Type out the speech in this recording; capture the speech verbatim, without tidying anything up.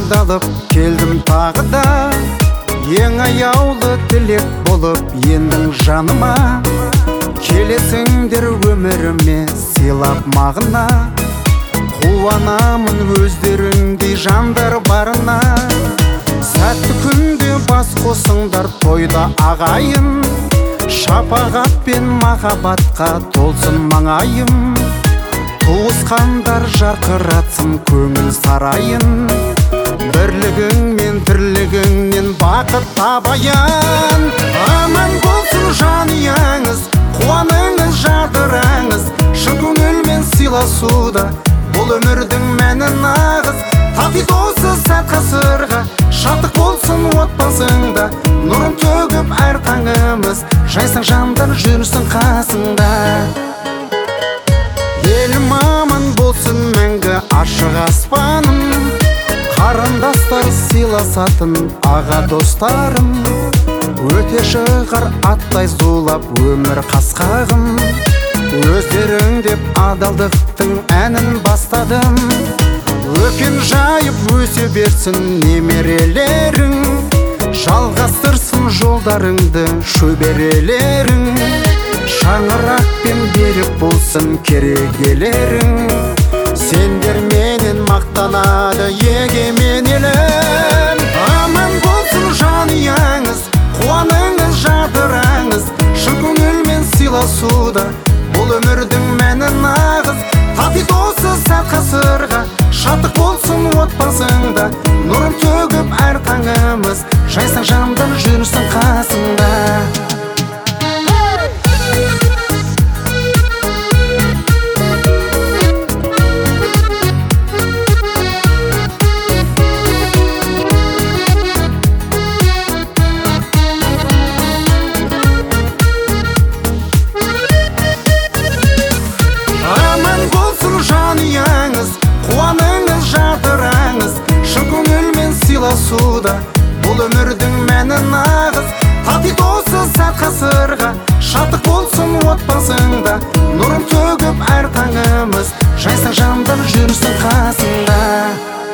орындалып келдім тағы да, ең аяулы тілек болып ендің жаныма. Келесіңдер өміріме сыйлап мағына, қуанамын өздеріңдей жандар барына. Сәтті күнде бас қосыңдар тойда ағайын, шапағат пен махаббатқа толсын маңайым. Туысқандар жарқыратсын көңіл сарайын, бірлігің мен тірлігіңнен бақыт табайын. Аман болсын жанұяңыз, қуаныңыз жадыраңыз, шын көңілмен сыйласуда бұл өмірдің мәні нағыз. Татит осы сәт ғасырға, шаттық болсын отбасыңда, нұрын төгіп әр таңымыз, жайсаң жандар жүрсін қасыңда. Елім аман болсын мәңгі ашық аспаным, қарындастар сыйласатын аға достарым. Өте шығар аттай зулап өмір қасқағым, өздерің деп адалдықтың әнін бастадым. Өкен жайып өсе берсін немерелерің, жалғастырсын жолдарыңды шөберелерің. Шаңырақпен берік болсын керегелерің, сендер менен мақтанады егемен елім. Аман болсын жанұяңыз, қуаныңыз жадыраңыз, шын көңілмен сыйласуда бұл өмірдің мәні нағыз. Татит осы сәт ғасырға, шаттық болсын отбасыңда, нұрын төгіп әр таңымыз, жайсаң жандар жүрсін қасыңда. Жанұяңыз, қуаныңыз жадыраңыз, шын көңілмен сыйласуда бұл өмірдің мәні нағыз. Татит осы сәт ғасырға, шаттық болсын отбасыңда, нұрын төгіп әр таңымыз, жайсаң жандар жүрсін қасыңда.